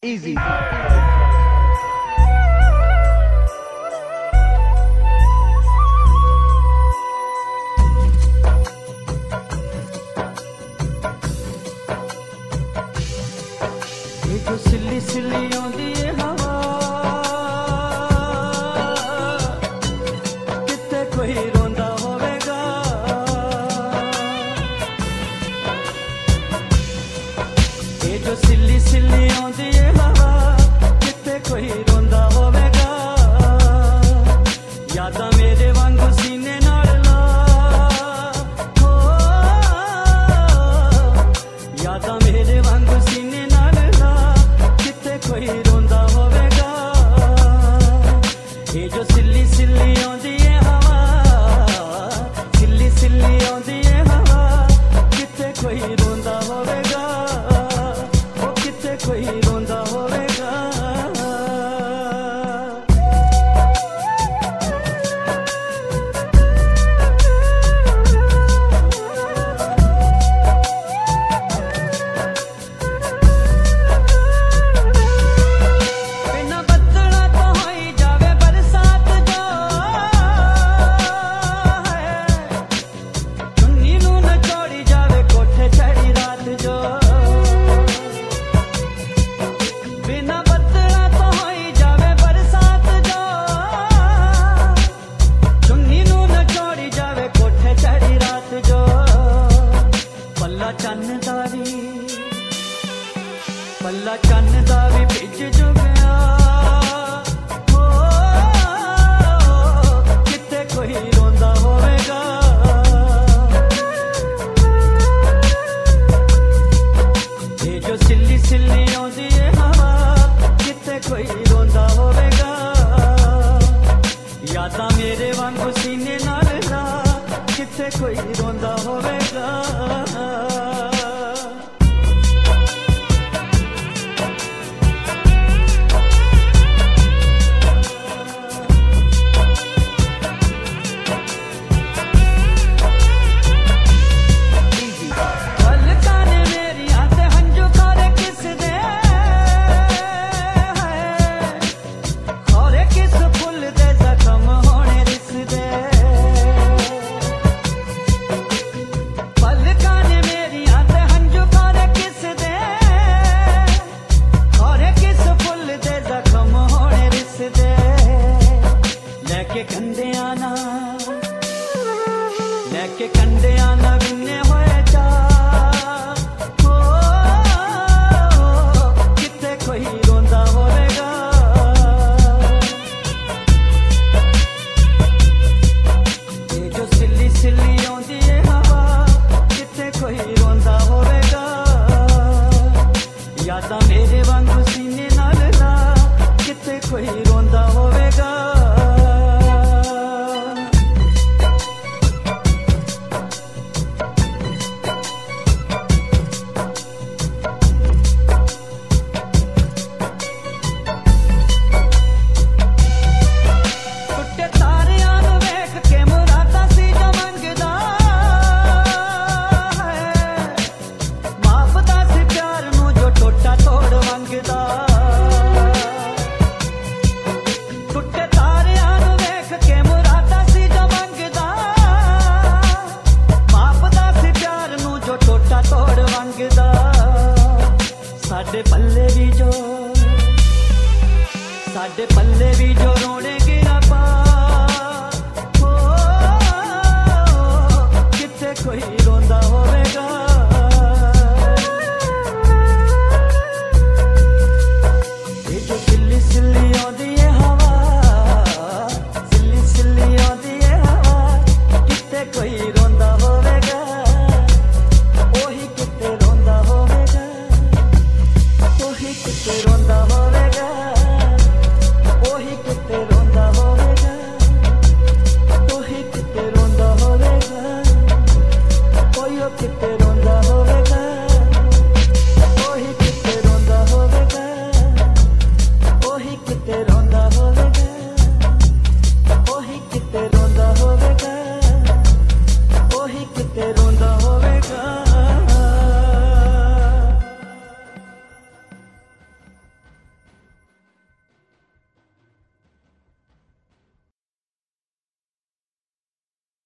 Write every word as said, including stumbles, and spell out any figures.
Easy. जो सिली सिली आंदी है हवा किते कोई रोंदा होवेगा। ये जो सिली सिली आंदी है हवा किते कोई रोंदा होवेगा। यादां मेरे वांगू सीने नाल ला हो, यादां मेरे वांगू सीने नाल ला कोई रोंदा होवेगा। ये जो सिल्ली सिल्ली आंदी है हवा, सिल्ली सिल्ली आंदी है हवा किते कोई रोंदा होवेगा, ओ किते कोई रोंदा होवेगा। चन्न दा भी पल्ला चन्न दा भी भिज जुगया हो, किते कोई रोंदा होवेगा। ये जो सिल्ली सिल्ली आंदी है हवा किते कोई रोंदा होवेगा। यादां मेरे वांगू सीने नाल ला किते कोई रोंदा होवेगा। लेके कंडिया ना लेके कंडिया ना बिन्ने होए जा हो, किते कोई रोंदा होवेगा। ये जो सिल्ली सिल्ली आंदी है हवा किते कोई रोंदा होवेगा। यादां मेरे वांगू सीने नाल ला किते कोई रोंदा होवेगा। साडे पल्ले भी जो साडे पल्ले भी जो रोने